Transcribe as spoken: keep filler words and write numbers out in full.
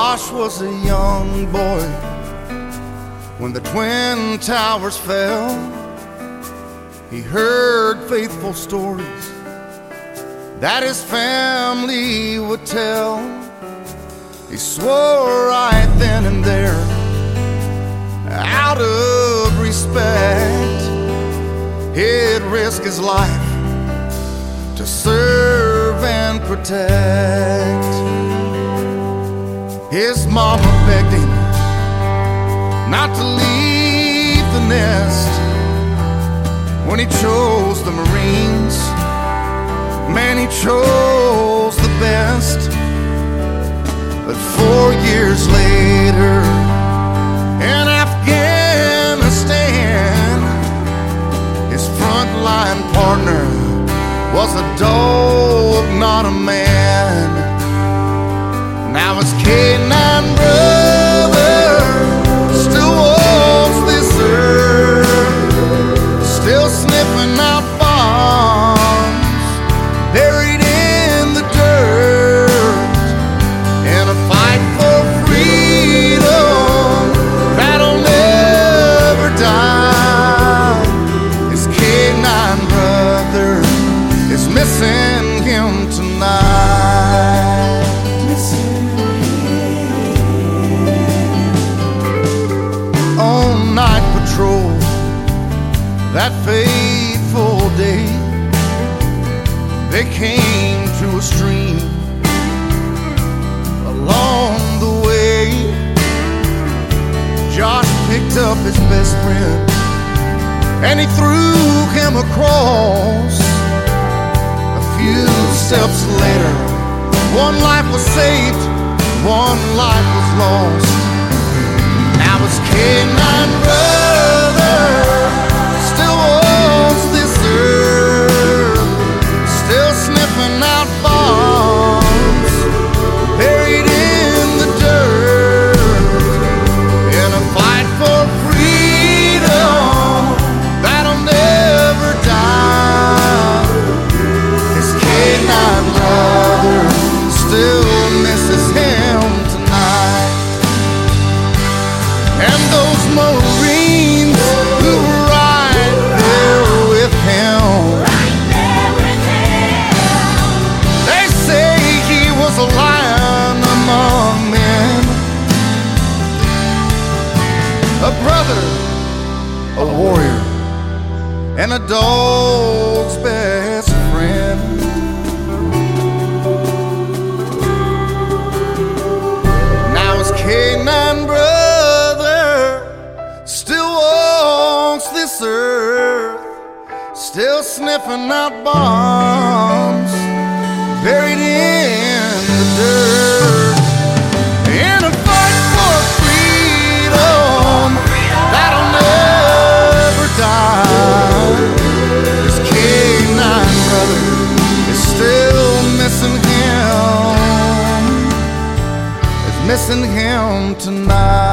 Josh was a young boy when the Twin Towers fell. He heard faithful stories that his family would tell. He swore right then and there, out of respect, he'd risk his life to serve and protect. His mama begged him not to leave the nest when he chose the Marines. Man, he chose the best. But four years later, in Afghanistan, his frontline partner was a dog, not a man. Now his canine brother still walks this earth, still sniffing out bombs buried in the dirt, in a fight for freedom that'll never die. His canine brother is missing him tonight. On night patrol that fateful day, they came to a stream. Along the way, Josh picked up his best friend and he threw him across. A few steps later, one life was saved, one life was lost. Now his canine brother still walks this earth, still sniffing out bombs buried in the dirt, in a fight for freedom that'll never die. His canine brother still misses him tonight. And those Marines who were right there with him, right there with him, they say he was a lion among men, a brother, a warrior, and a dog's best friend. Now his canine brother still walks this earth, still sniffing out bombs buried in the dirt, in a fight for freedom that'll never die. His canine brother is still missing him, is missing him tonight.